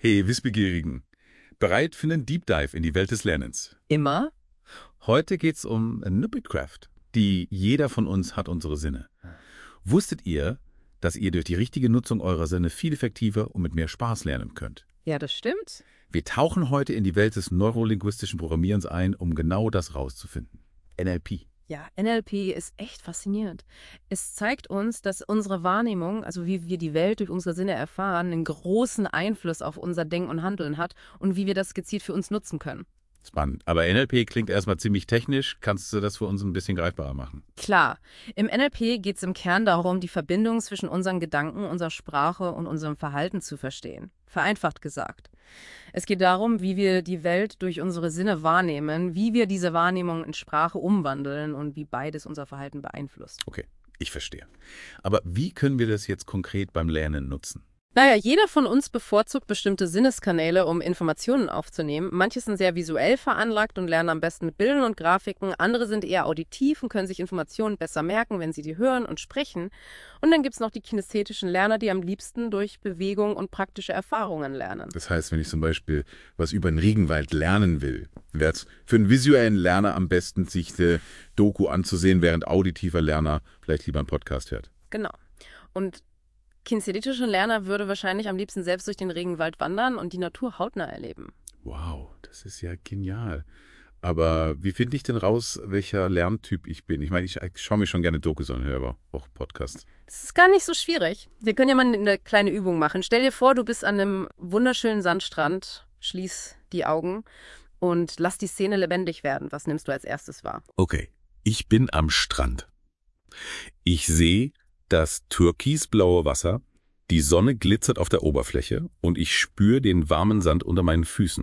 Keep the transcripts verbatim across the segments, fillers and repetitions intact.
Hey Wissbegierigen, bereit für einen Deep Dive in die Welt des Lernens? Immer? Heute geht's um Nubbitcraft. Die jeder von uns hat unsere Sinne. Wusstet ihr, dass ihr durch die richtige Nutzung eurer Sinne viel effektiver und mit mehr Spaß lernen könnt? Ja, das stimmt. Wir tauchen heute in die Welt des neurolinguistischen Programmierens ein, um genau das rauszufinden. N L P. Ja, N L P ist echt faszinierend. Es zeigt uns, dass unsere Wahrnehmung, also wie wir die Welt durch unsere Sinne erfahren, einen großen Einfluss auf unser Denken und Handeln hat und wie wir das gezielt für uns nutzen können. Spannend. Aber N L P klingt erstmal ziemlich technisch. Kannst du das für uns ein bisschen greifbarer machen? Klar, im N L P geht es im Kern darum, die Verbindung zwischen unseren Gedanken, unserer Sprache und unserem Verhalten zu verstehen. Vereinfacht gesagt. Es geht darum, wie wir die Welt durch unsere Sinne wahrnehmen, wie wir diese Wahrnehmung in Sprache umwandeln und wie beides unser Verhalten beeinflusst. Okay, ich verstehe. Aber wie können wir das jetzt konkret beim Lernen nutzen? Naja, jeder von uns bevorzugt bestimmte Sinneskanäle, um Informationen aufzunehmen. Manche sind sehr visuell veranlagt und lernen am besten mit Bildern und Grafiken. Andere sind eher auditiv und können sich Informationen besser merken, wenn sie die hören und sprechen. Und dann gibt es noch die kinästhetischen Lerner, die am liebsten durch Bewegung und praktische Erfahrungen lernen. Das heißt, wenn ich zum Beispiel was über den Regenwald lernen will, wäre es für einen visuellen Lerner am besten, sich eine Doku anzusehen, während auditiver Lerner vielleicht lieber einen Podcast hört. Genau. Und kinästhetischer Lerner würde wahrscheinlich am liebsten selbst durch den Regenwald wandern und die Natur hautnah erleben. Wow, das ist ja genial. Aber wie finde ich denn raus, welcher Lerntyp ich bin? Ich meine, ich schaue mir schon gerne Dokus an, höre aber auch Podcasts. Das ist gar nicht so schwierig. Wir können ja mal eine kleine Übung machen. Stell dir vor, du bist an einem wunderschönen Sandstrand, schließ die Augen und lass die Szene lebendig werden. Was nimmst du als erstes wahr? Okay, ich bin am Strand. Ich sehe das türkisblaue Wasser, die Sonne glitzert auf der Oberfläche und ich spüre den warmen Sand unter meinen Füßen.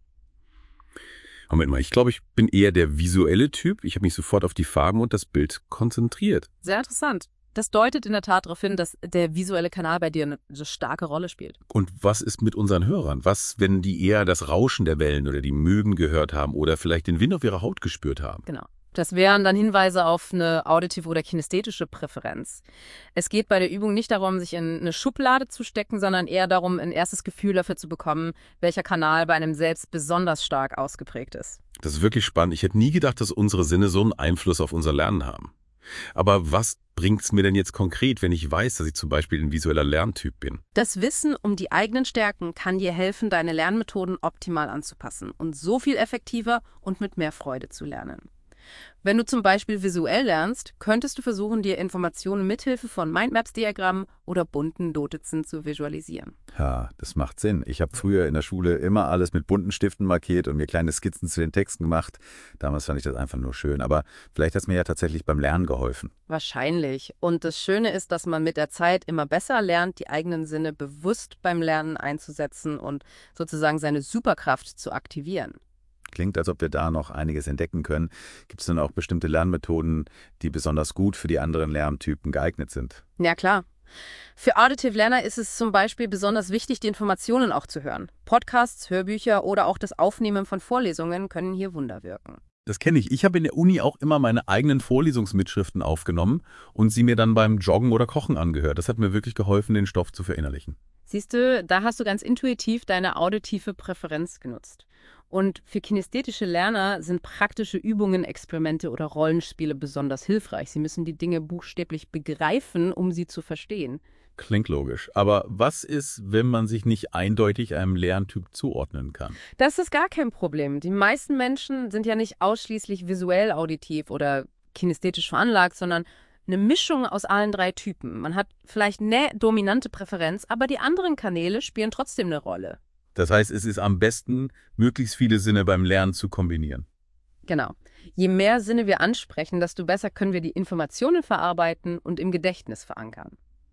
Moment mal, ich glaube, ich bin eher der visuelle Typ. Ich habe mich sofort auf die Farben und das Bild konzentriert. Sehr interessant. Das deutet in der Tat darauf hin, dass der visuelle Kanal bei dir eine starke Rolle spielt. Und was ist mit unseren Hörern? Was, wenn die eher das Rauschen der Wellen oder die Möwen gehört haben oder vielleicht den Wind auf ihrer Haut gespürt haben? Genau. Das wären dann Hinweise auf eine auditive oder kinästhetische Präferenz. Es geht bei der Übung nicht darum, sich in eine Schublade zu stecken, sondern eher darum, ein erstes Gefühl dafür zu bekommen, welcher Kanal bei einem selbst besonders stark ausgeprägt ist. Das ist wirklich spannend. Ich hätte nie gedacht, dass unsere Sinne so einen Einfluss auf unser Lernen haben. Aber was bringt es mir denn jetzt konkret, wenn ich weiß, dass ich zum Beispiel ein visueller Lerntyp bin? Das Wissen um die eigenen Stärken kann dir helfen, deine Lernmethoden optimal anzupassen und so viel effektiver und mit mehr Freude zu lernen. Wenn du zum Beispiel visuell lernst, könntest du versuchen, dir Informationen mithilfe von Mindmaps-Diagrammen oder bunten Notizen zu visualisieren. Ja, das macht Sinn. Ich habe früher in der Schule immer alles mit bunten Stiften markiert und mir kleine Skizzen zu den Texten gemacht. Damals fand ich das einfach nur schön. Aber vielleicht hat es mir ja tatsächlich beim Lernen geholfen. Wahrscheinlich. Und das Schöne ist, dass man mit der Zeit immer besser lernt, die eigenen Sinne bewusst beim Lernen einzusetzen und sozusagen seine Superkraft zu aktivieren. Klingt, als ob wir da noch einiges entdecken können. Gibt es denn auch bestimmte Lernmethoden, die besonders gut für die anderen Lerntypen geeignet sind? Ja, klar. Für Auditive Lerner ist es zum Beispiel besonders wichtig, die Informationen auch zu hören. Podcasts, Hörbücher oder auch das Aufnehmen von Vorlesungen können hier Wunder wirken. Das kenne ich. Ich habe in der Uni auch immer meine eigenen Vorlesungsmitschriften aufgenommen und sie mir dann beim Joggen oder Kochen angehört. Das hat mir wirklich geholfen, den Stoff zu verinnerlichen. Siehst du, da hast du ganz intuitiv deine auditive Präferenz genutzt. Und für kinästhetische Lerner sind praktische Übungen, Experimente oder Rollenspiele besonders hilfreich. Sie müssen die Dinge buchstäblich begreifen, um sie zu verstehen. Klingt logisch. Aber was ist, wenn man sich nicht eindeutig einem Lerntyp zuordnen kann? Das ist gar kein Problem. Die meisten Menschen sind ja nicht ausschließlich visuell auditiv oder kinästhetisch veranlagt, sondern eine Mischung aus allen drei Typen. Man hat vielleicht eine dominante Präferenz, aber die anderen Kanäle spielen trotzdem eine Rolle. Das heißt, es ist am besten, möglichst viele Sinne beim Lernen zu kombinieren. Genau. Je mehr Sinne wir ansprechen, desto besser können wir die Informationen verarbeiten und im Gedächtnis verankern.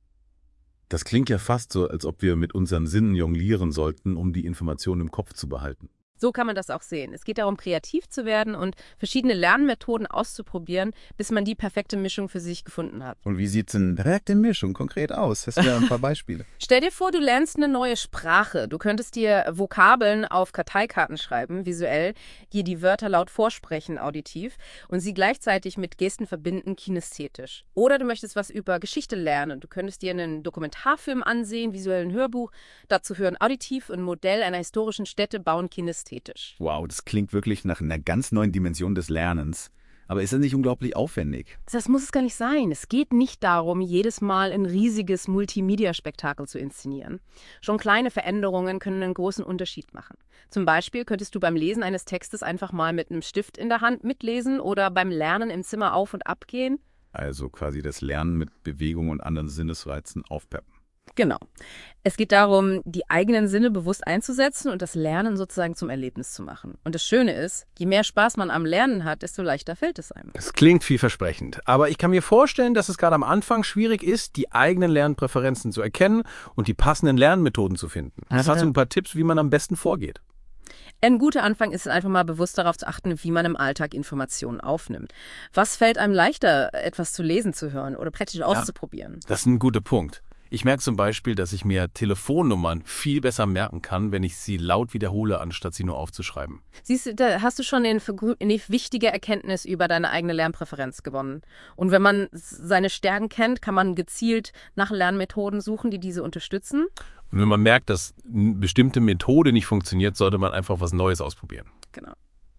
Das klingt ja fast so, als ob wir mit unseren Sinnen jonglieren sollten, um die Informationen im Kopf zu behalten. So kann man das auch sehen. Es geht darum, kreativ zu werden und verschiedene Lernmethoden auszuprobieren, bis man die perfekte Mischung für sich gefunden hat. Und wie sieht es in direkte Mischung konkret aus? Hast du da ein paar Beispiele? Stell dir vor, du lernst eine neue Sprache. Du könntest dir Vokabeln auf Karteikarten schreiben, visuell, dir die Wörter laut vorsprechen, auditiv, und sie gleichzeitig mit Gesten verbinden, kinästhetisch. Oder du möchtest was über Geschichte lernen. Du könntest dir einen Dokumentarfilm ansehen, visuell ein Hörbuch, dazu hören auditiv ein Modell einer historischen Stätte bauen, kinästhetisch. Wow, das klingt wirklich nach einer ganz neuen Dimension des Lernens. Aber ist das nicht unglaublich aufwendig? Das muss es gar nicht sein. Es geht nicht darum, jedes Mal ein riesiges Multimedia-Spektakel zu inszenieren. Schon kleine Veränderungen können einen großen Unterschied machen. Zum Beispiel könntest du beim Lesen eines Textes einfach mal mit einem Stift in der Hand mitlesen oder beim Lernen im Zimmer auf- und abgehen. Also quasi das Lernen mit Bewegung und anderen Sinnesreizen aufpeppen. Genau. Es geht darum, die eigenen Sinne bewusst einzusetzen und das Lernen sozusagen zum Erlebnis zu machen. Und das Schöne ist, je mehr Spaß man am Lernen hat, desto leichter fällt es einem. Das klingt vielversprechend, aber ich kann mir vorstellen, dass es gerade am Anfang schwierig ist, die eigenen Lernpräferenzen zu erkennen und die passenden Lernmethoden zu finden. Also, Hast du ein paar Tipps, wie man am besten vorgeht? Ein guter Anfang ist es einfach mal bewusst darauf zu achten, wie man im Alltag Informationen aufnimmt. Was fällt einem leichter, etwas zu lesen, zu hören oder praktisch auszuprobieren? Das ist ein guter Punkt. Ich merke zum Beispiel, dass ich mir Telefonnummern viel besser merken kann, wenn ich sie laut wiederhole, anstatt sie nur aufzuschreiben. Siehst du, da hast du schon eine, eine wichtige Erkenntnis über deine eigene Lernpräferenz gewonnen. Und wenn man seine Stärken kennt, kann man gezielt nach Lernmethoden suchen, die diese unterstützen. Und wenn man merkt, dass eine bestimmte Methode nicht funktioniert, sollte man einfach was Neues ausprobieren. Genau.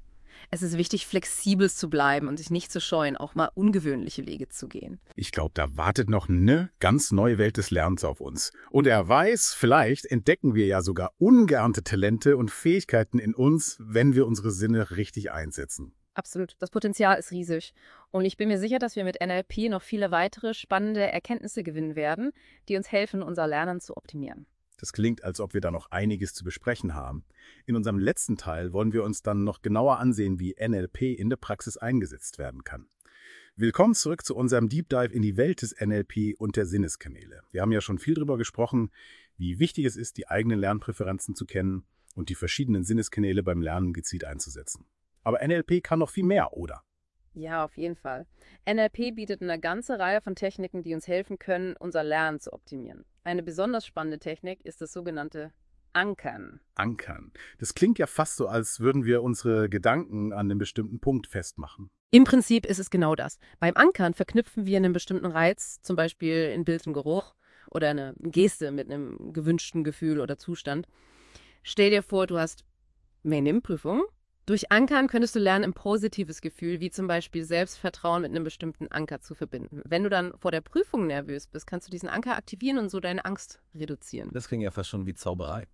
Es ist wichtig, flexibel zu bleiben und sich nicht zu scheuen, auch mal ungewöhnliche Wege zu gehen. Ich glaube, da wartet noch eine ganz neue Welt des Lernens auf uns. Und er weiß, vielleicht entdecken wir ja sogar ungeahnte Talente und Fähigkeiten in uns, wenn wir unsere Sinne richtig einsetzen. Absolut. Das Potenzial ist riesig. Und ich bin mir sicher, dass wir mit N L P noch viele weitere spannende Erkenntnisse gewinnen werden, die uns helfen, unser Lernen zu optimieren. Das klingt, als ob wir da noch einiges zu besprechen haben. In unserem letzten Teil wollen wir uns dann noch genauer ansehen, wie N L P in der Praxis eingesetzt werden kann. Willkommen zurück zu unserem Deep Dive in die Welt des N L P und der Sinneskanäle. Wir haben ja schon viel darüber gesprochen, wie wichtig es ist, die eigenen Lernpräferenzen zu kennen und die verschiedenen Sinneskanäle beim Lernen gezielt einzusetzen. Aber N L P kann noch viel mehr, oder? Ja, auf jeden Fall. N L P bietet eine ganze Reihe von Techniken, die uns helfen können, unser Lernen zu optimieren. Eine besonders spannende Technik ist das sogenannte Ankern. Ankern. Das klingt ja fast so, als würden wir unsere Gedanken an einem bestimmten Punkt festmachen. Im Prinzip ist es genau das. Beim Ankern verknüpfen wir einen bestimmten Reiz, zum Beispiel ein Bild, ein Geruch oder eine Geste mit einem gewünschten Gefühl oder Zustand. Stell dir vor, du hast eine Prüfung. Durch Ankern könntest du lernen, ein positives Gefühl, wie zum Beispiel Selbstvertrauen mit einem bestimmten Anker zu verbinden. Wenn du dann vor der Prüfung nervös bist, kannst du diesen Anker aktivieren und so deine Angst reduzieren. Das klingt ja fast schon wie Zauberei.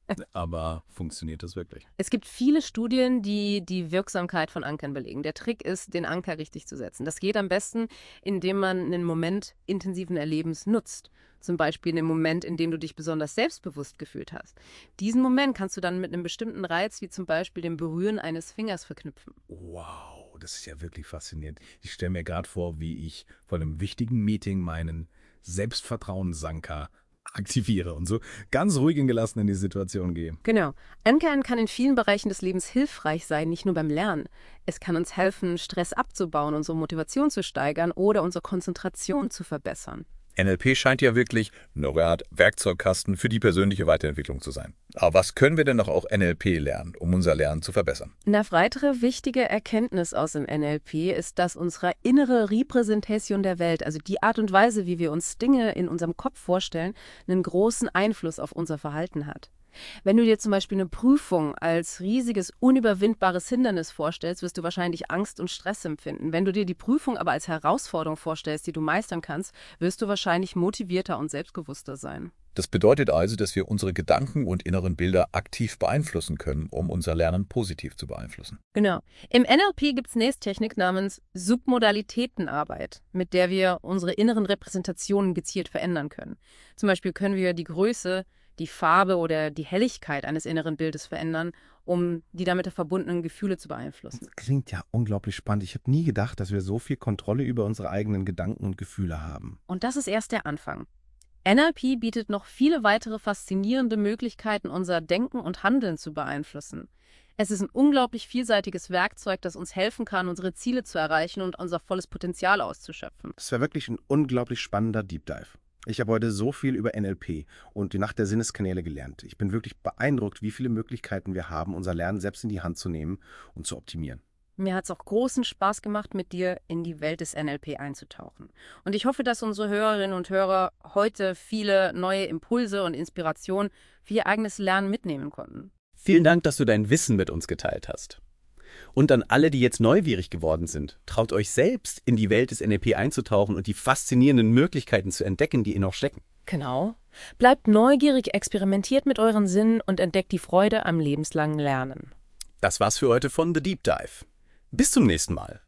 Aber funktioniert das wirklich? Es gibt viele Studien, die die Wirksamkeit von Ankern belegen. Der Trick ist, den Anker richtig zu setzen. Das geht am besten, indem man einen Moment intensiven Erlebens nutzt. Zum Beispiel einen Moment, in dem du dich besonders selbstbewusst gefühlt hast. Diesen Moment kannst du dann mit einem bestimmten Reiz, wie zum Beispiel dem Berühren eines Fingers, verknüpfen. Wow, das ist ja wirklich faszinierend. Ich stelle mir gerade vor, wie ich vor einem wichtigen Meeting meinen Selbstvertrauensanker aktiviere und so ganz ruhig und gelassen in die Situation gehe. Genau. Ankern kann in vielen Bereichen des Lebens hilfreich sein, nicht nur beim Lernen. Es kann uns helfen, Stress abzubauen, unsere Motivation zu steigern oder unsere Konzentration zu verbessern. N L P scheint ja wirklich eine Art Werkzeugkasten für die persönliche Weiterentwicklung zu sein. Aber was können wir denn noch auch N L P lernen, um unser Lernen zu verbessern? Eine weitere wichtige Erkenntnis aus dem N L P ist, dass unsere innere Repräsentation der Welt, also die Art und Weise, wie wir uns Dinge in unserem Kopf vorstellen, einen großen Einfluss auf unser Verhalten hat. Wenn du dir zum Beispiel eine Prüfung als riesiges, unüberwindbares Hindernis vorstellst, wirst du wahrscheinlich Angst und Stress empfinden. Wenn du dir die Prüfung aber als Herausforderung vorstellst, die du meistern kannst, wirst du wahrscheinlich motivierter und selbstbewusster sein. Das bedeutet also, dass wir unsere Gedanken und inneren Bilder aktiv beeinflussen können, um unser Lernen positiv zu beeinflussen. Genau. Im N L P gibt es eine Technik namens Submodalitätenarbeit, mit der wir unsere inneren Repräsentationen gezielt verändern können. Zum Beispiel können wir die Größe, die Farbe oder die Helligkeit eines inneren Bildes verändern, um die damit verbundenen Gefühle zu beeinflussen. Das klingt ja unglaublich spannend. Ich habe nie gedacht, dass wir so viel Kontrolle über unsere eigenen Gedanken und Gefühle haben. Und das ist erst der Anfang. N L P bietet noch viele weitere faszinierende Möglichkeiten, unser Denken und Handeln zu beeinflussen. Es ist ein unglaublich vielseitiges Werkzeug, das uns helfen kann, unsere Ziele zu erreichen und unser volles Potenzial auszuschöpfen. Es war wirklich ein unglaublich spannender Deep Dive. Ich habe heute so viel über N L P und die Nacht der Sinneskanäle gelernt. Ich bin wirklich beeindruckt, wie viele Möglichkeiten wir haben, unser Lernen selbst in die Hand zu nehmen und zu optimieren. Mir hat es auch großen Spaß gemacht, mit dir in die Welt des N L P einzutauchen. Und ich hoffe, dass unsere Hörerinnen und Hörer heute viele neue Impulse und Inspirationen für ihr eigenes Lernen mitnehmen konnten. Vielen Dank, dass du dein Wissen mit uns geteilt hast. Und an alle, die jetzt neugierig geworden sind, traut euch selbst, in die Welt des N L P einzutauchen und die faszinierenden Möglichkeiten zu entdecken, die in noch stecken. Genau. Bleibt neugierig, experimentiert mit euren Sinnen und entdeckt die Freude am lebenslangen Lernen. Das war's für heute von The Deep Dive. Bis zum nächsten Mal.